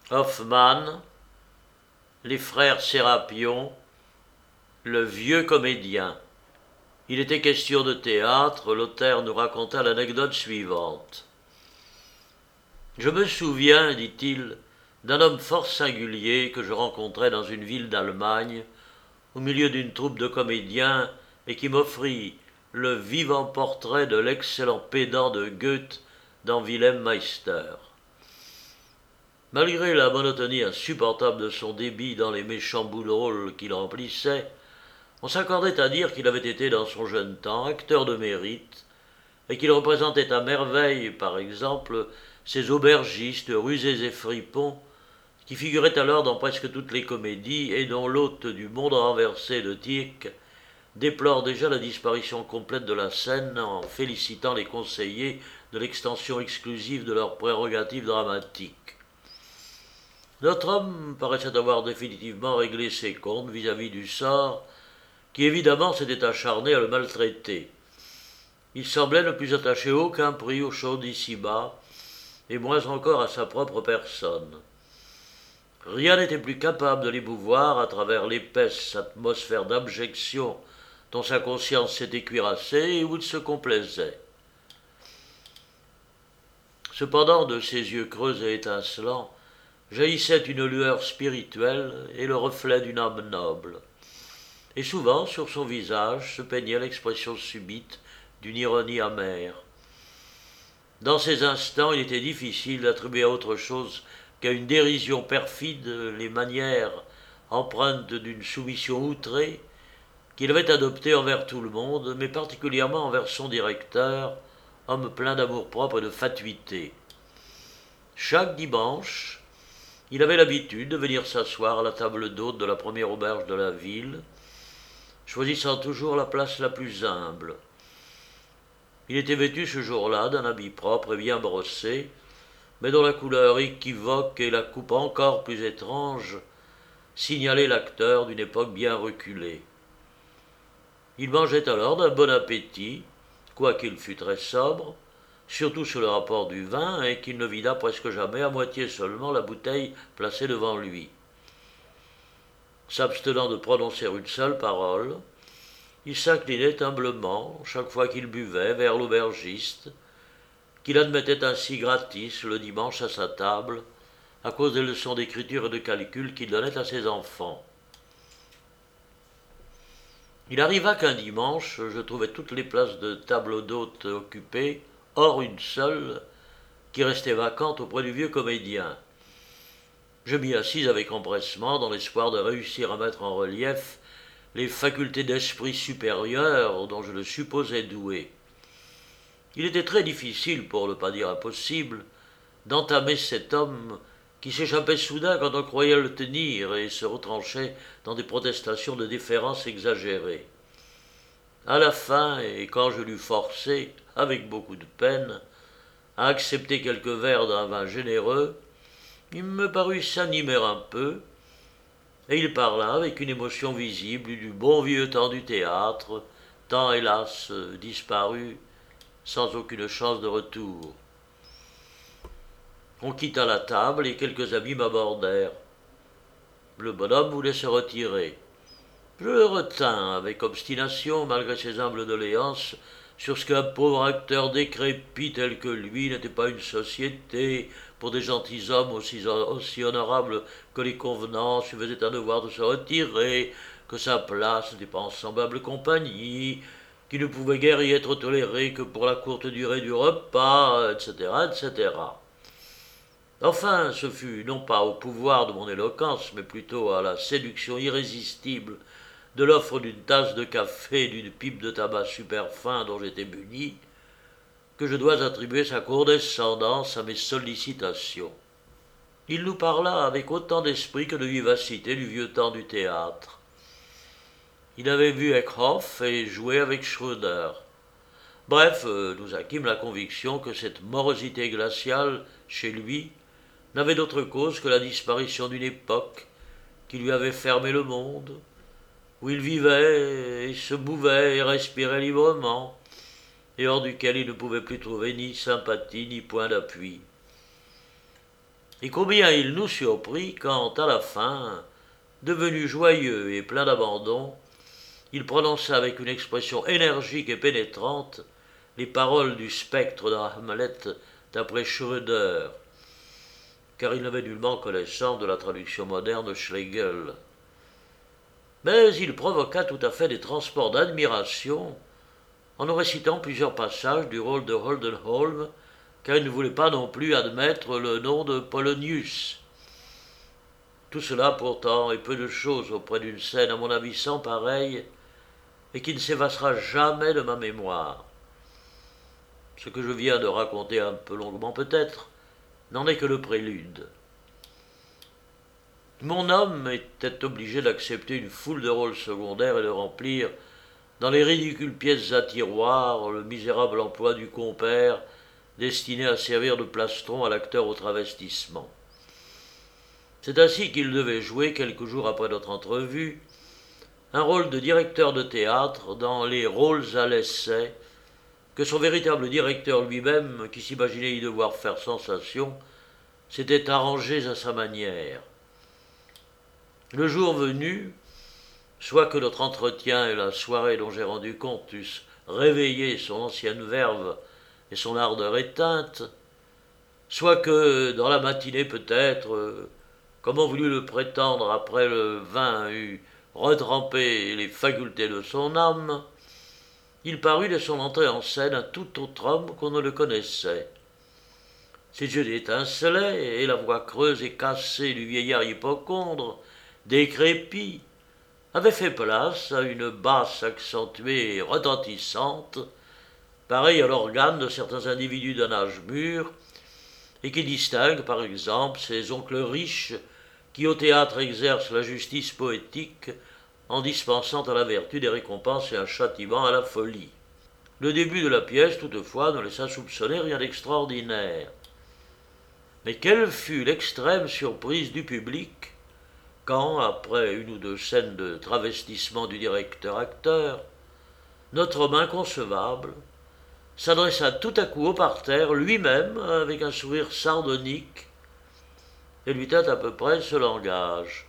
Hoffmann, les frères Sérapion, le vieux comédien. Il était question de théâtre, l'auteur nous raconta l'anecdote suivante. Je me souviens, dit-il, d'un homme fort singulier que je rencontrai dans une ville d'Allemagne, au milieu d'une troupe de comédiens, et qui m'offrit le vivant portrait de l'excellent pédant de Goethe dans Wilhelm Meister. Malgré la monotonie insupportable de son débit dans les méchants bouts de rôle qu'il remplissait, on s'accordait à dire qu'il avait été dans son jeune temps acteur de mérite et qu'il représentait à merveille, par exemple, ces aubergistes rusés et fripons qui figuraient alors dans presque toutes les comédies et dont l'hôte du monde renversé de Tieck déplore déjà la disparition complète de la scène en félicitant les conseillers de l'extension exclusive de leurs prérogatives dramatiques. Notre homme paraissait avoir définitivement réglé ses comptes vis-à-vis du sort qui évidemment s'était acharné à le maltraiter. Il semblait ne plus attacher aucun prix aux choses d'ici-bas, et moins encore à sa propre personne. Rien n'était plus capable de l'émouvoir à travers l'épaisse atmosphère d'abjection dont sa conscience s'était cuirassée et où il se complaisait. Cependant, de ses yeux creux et étincelants, jaillissait une lueur spirituelle et le reflet d'une âme noble. Et souvent, sur son visage, se peignait l'expression subite d'une ironie amère. Dans ces instants, il était difficile d'attribuer à autre chose qu'à une dérision perfide les manières empreintes d'une soumission outrée qu'il avait adoptées envers tout le monde, mais particulièrement envers son directeur, homme plein d'amour-propre et de fatuité. Chaque dimanche, il avait l'habitude de venir s'asseoir à la table d'hôte de la première auberge de la ville, choisissant toujours la place la plus humble. Il était vêtu ce jour-là d'un habit propre et bien brossé, mais dont la couleur équivoque et la coupe encore plus étrange signalaient l'acteur d'une époque bien reculée. Il mangeait alors d'un bon appétit, quoiqu'il fût très sobre, surtout sous le rapport du vin, et qu'il ne vida presque jamais à moitié seulement la bouteille placée devant lui. S'abstenant de prononcer une seule parole, il s'inclinait humblement, chaque fois qu'il buvait, vers l'aubergiste, qu'il admettait ainsi gratis le dimanche à sa table, à cause des leçons d'écriture et de calcul qu'il donnait à ses enfants. Il arriva qu'un dimanche, je trouvais toutes les places de table d'hôte occupées, hors une seule, qui restait vacante auprès du vieux comédien. Je m'y assis avec empressement, dans l'espoir de réussir à mettre en relief les facultés d'esprit supérieures dont je le supposais doué. Il était très difficile, pour ne pas dire impossible, d'entamer cet homme qui s'échappait soudain quand on croyait le tenir et se retranchait dans des protestations de déférence exagérées. À la fin, et quand je l'eus forcé, avec beaucoup de peine, à accepter quelques verres d'un vin généreux, il me parut s'animer un peu, et il parla avec une émotion visible du bon vieux temps du théâtre, temps hélas disparu, sans aucune chance de retour. On quitta la table et quelques amis m'abordèrent. Le bonhomme voulait se retirer. Je le retins avec obstination, malgré ses humbles doléances, sur ce qu'un pauvre acteur décrépit tel que lui n'était pas une société pour des gentilshommes aussi honorables que les convenances lui faisaient un devoir de se retirer, que sa place n'était pas en semblable compagnie, qui ne pouvait guère y être toléré que pour la courte durée du repas, etc., etc. Enfin, ce fut non pas au pouvoir de mon éloquence, mais plutôt à la séduction irrésistible de l'offre d'une tasse de café et d'une pipe de tabac super fin dont j'étais muni, que je dois attribuer sa condescendance à mes sollicitations. Il nous parla avec autant d'esprit que de vivacité du vieux temps du théâtre. Il avait vu Eckhoff et joué avec Schröder. Bref, nous acquîmes la conviction que cette morosité glaciale, chez lui, n'avait d'autre cause que la disparition d'une époque qui lui avait fermé le monde, où il vivait et se mouvait et respirait librement, et hors duquel il ne pouvait plus trouver ni sympathie ni point d'appui. Et combien il nous surprit quand, à la fin, devenu joyeux et plein d'abandon, il prononça avec une expression énergique et pénétrante les paroles du spectre de Hamlet d'après Schroeder, car il n'avait nullement connaissance de la traduction moderne de Schlegel. Mais il provoqua tout à fait des transports d'admiration en nous récitant plusieurs passages du rôle de Holdenholm, car il ne voulait pas non plus admettre le nom de Polonius. Tout cela pourtant est peu de choses auprès d'une scène à mon avis sans pareille et qui ne s'effacera jamais de ma mémoire. Ce que je viens de raconter un peu longuement peut-être n'en est que le prélude. Mon homme était obligé d'accepter une foule de rôles secondaires et de remplir, dans les ridicules pièces à tiroir, le misérable emploi du compère, destiné à servir de plastron à l'acteur au travestissement. C'est ainsi qu'il devait jouer, quelques jours après notre entrevue, un rôle de directeur de théâtre dans les rôles à l'essai, que son véritable directeur lui-même, qui s'imaginait y devoir faire sensation, s'était arrangé à sa manière. Le jour venu, soit que notre entretien et la soirée dont j'ai rendu compte eussent réveillé son ancienne verve et son ardeur éteinte, soit que, dans la matinée peut-être, comme on voulut le prétendre après le vin eût retrempé les facultés de son âme, il parut dès son entrée en scène un tout autre homme qu'on ne le connaissait. Ses yeux étincelaient, et la voix creuse et cassée du vieillard hypocondre, décrépit, avait fait place à une basse accentuée et retentissante, pareille à l'organe de certains individus d'un âge mûr, et qui distingue par exemple ces oncles riches qui au théâtre exercent la justice poétique en dispensant à la vertu des récompenses et un châtiment à la folie. Le début de la pièce, toutefois, ne laissa soupçonner rien d'extraordinaire. Mais quelle fut l'extrême surprise du public quand, après une ou deux scènes de travestissement du directeur-acteur, notre homme inconcevable s'adressa tout à coup au parterre lui-même avec un sourire sardonique et lui tint à peu près ce langage.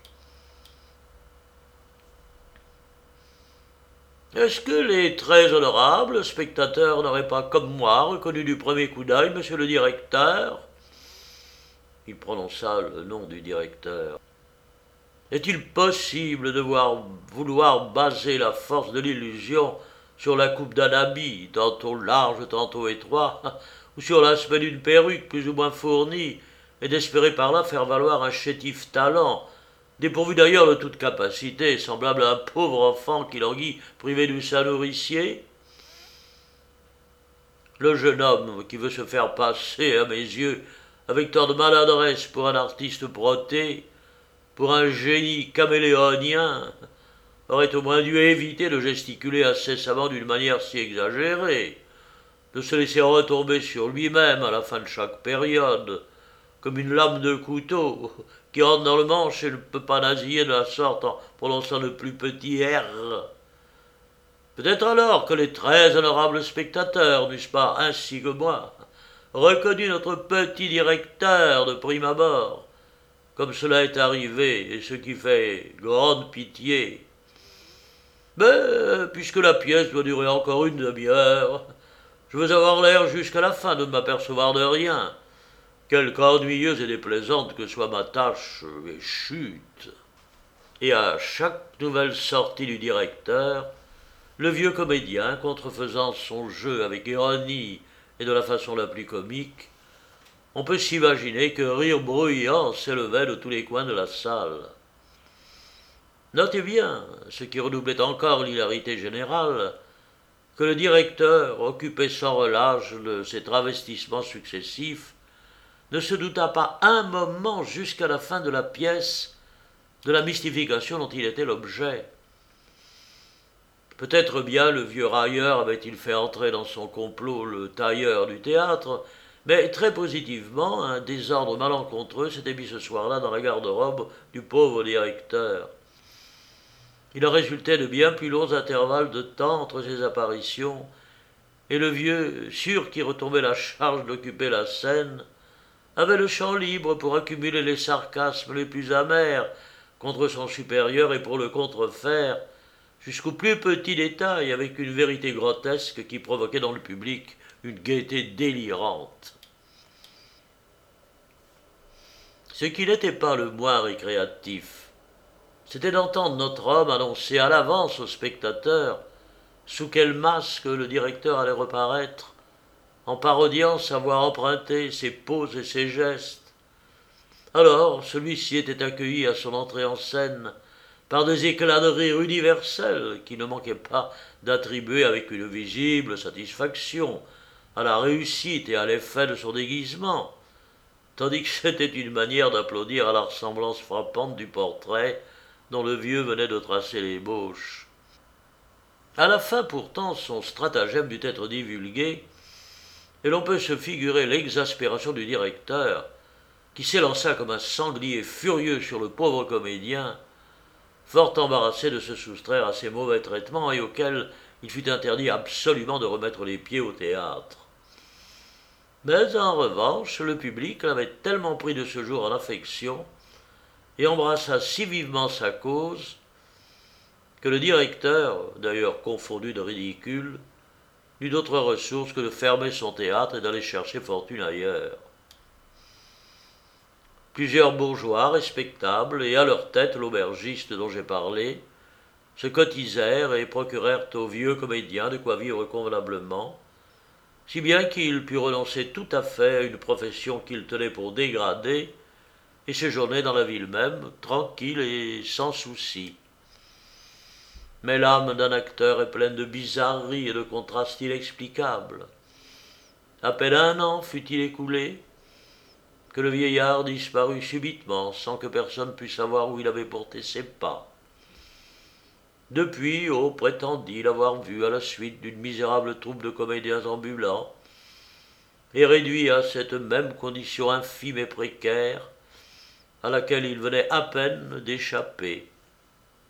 Est-ce que les très honorables spectateurs n'auraient pas, comme moi, reconnu du premier coup d'œil monsieur le directeur? Il prononça le nom du directeur. Est-il possible de vouloir baser la force de l'illusion sur la coupe d'un habit, tantôt large, tantôt étroit, ou sur l'aspect d'une perruque plus ou moins fournie, et d'espérer par là faire valoir un chétif talent, dépourvu d'ailleurs de toute capacité, semblable à un pauvre enfant qui languit privé du sein nourricier? Le jeune homme qui veut se faire passer, à mes yeux, avec tant de maladresse pour un artiste proté, pour un génie caméléonien, aurait au moins dû éviter de gesticuler incessamment d'une manière si exagérée, de se laisser retomber sur lui-même à la fin de chaque période, comme une lame de couteau qui rentre dans le manche et ne peut pas nasiller de la sorte en prononçant le plus petit R. Peut-être alors que les très honorables spectateurs n'eussent pas, ainsi que moi, reconnu notre petit directeur de prime abord, comme cela est arrivé, et ce qui fait grande pitié. Mais, puisque la pièce doit durer encore une demi-heure, je veux avoir l'air jusqu'à la fin de ne m'apercevoir de rien, quelque ennuyeuse et déplaisante que soit ma tâche, et chut. Et à chaque nouvelle sortie du directeur, le vieux comédien, contrefaisant son jeu avec ironie et de la façon la plus comique, on peut s'imaginer que rire bruyant s'élevait de tous les coins de la salle. Notez bien, ce qui redoublait encore l'hilarité générale, que le directeur, occupé sans relâche de ses travestissements successifs, ne se douta pas un moment jusqu'à la fin de la pièce de la mystification dont il était l'objet. Peut-être bien le vieux railleur avait-il fait entrer dans son complot le tailleur du théâtre, mais très positivement, un désordre malencontreux s'était mis ce soir-là dans la garde-robe du pauvre directeur. Il en résultait de bien plus longs intervalles de temps entre ces apparitions, et le vieux, sûr qu'il retombait la charge d'occuper la scène, avait le champ libre pour accumuler les sarcasmes les plus amers contre son supérieur et pour le contrefaire jusqu'au plus petit détail avec une vérité grotesque qui provoquait dans le public une gaieté délirante. Ce qui n'était pas le moins récréatif, c'était d'entendre notre homme annoncer à l'avance aux spectateurs sous quel masque le directeur allait reparaître, en parodiant savoir emprunter ses poses et ses gestes. Alors, celui-ci était accueilli à son entrée en scène par des éclats de rire universels qui ne manquaient pas d'attribuer avec une visible satisfaction à la réussite et à l'effet de son déguisement, tandis que c'était une manière d'applaudir à la ressemblance frappante du portrait dont le vieux venait de tracer l'ébauche. À la fin pourtant, son stratagème dut être divulgué, et l'on peut se figurer l'exaspération du directeur, qui s'élança comme un sanglier furieux sur le pauvre comédien, fort embarrassé de se soustraire à ces mauvais traitements et auquel il fut interdit absolument de remettre les pieds au théâtre. Mais en revanche, le public l'avait tellement pris de ce jour en affection et embrassa si vivement sa cause que le directeur, d'ailleurs confondu de ridicule, n'eut d'autre ressource que de fermer son théâtre et d'aller chercher fortune ailleurs. Plusieurs bourgeois respectables, et à leur tête l'aubergiste dont j'ai parlé, se cotisèrent et procurèrent au vieux comédien de quoi vivre convenablement, si bien qu'il put renoncer tout à fait à une profession qu'il tenait pour dégradée et séjourner dans la ville même, tranquille et sans souci. Mais l'âme d'un acteur est pleine de bizarreries et de contrastes inexplicables. À peine un an fut-il écoulé que le vieillard disparut subitement sans que personne pût savoir où il avait porté ses pas. Depuis, on prétendit l'avoir vu à la suite d'une misérable troupe de comédiens ambulants, et réduit à cette même condition infime et précaire à laquelle il venait à peine d'échapper.